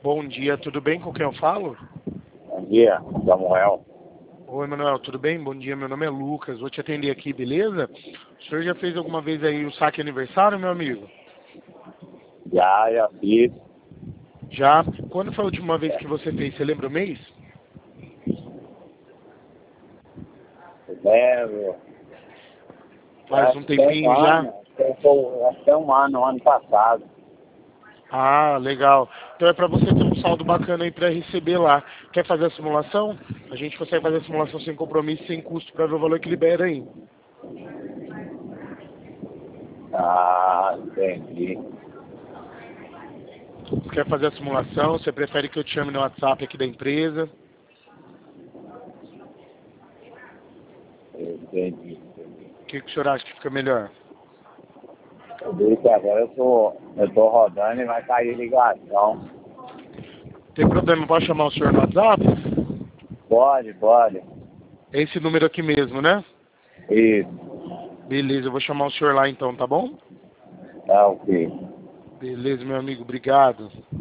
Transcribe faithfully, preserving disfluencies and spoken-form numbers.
Bom dia, tudo bem? Com quem eu falo? Bom dia, Samuel. Oi, Manuel, tudo bem? Bom dia, meu nome é Lucas, vou te atender aqui, beleza? O senhor já fez alguma vez aí o saque aniversário, meu amigo? Já, já fiz. Já? Quando foi a última vez que você fez? Você lembra o mês? Lembro. Faz um Acho que tem tempinho um já? ano. Acho que tem um ano, ano passado. Ah, legal. Então é pra você ter um saldo bacana aí pra receber lá. Quer fazer a simulação? A gente consegue fazer a simulação sem compromisso, sem custo, pra ver o valor que libera aí. Ah, entendi. Quer fazer a simulação? Você prefere que eu te chame no WhatsApp aqui da empresa? Entendi, entendi. O que, que o senhor acha que fica melhor? Eu vi que agora eu tô, eu tô rodando e vai cair ligação. Tem problema, posso chamar o senhor no WhatsApp? Pode, pode. É esse número aqui mesmo, né? Isso. Beleza, eu vou chamar o senhor lá então, tá bom? Tá ok. Beleza, meu amigo, obrigado.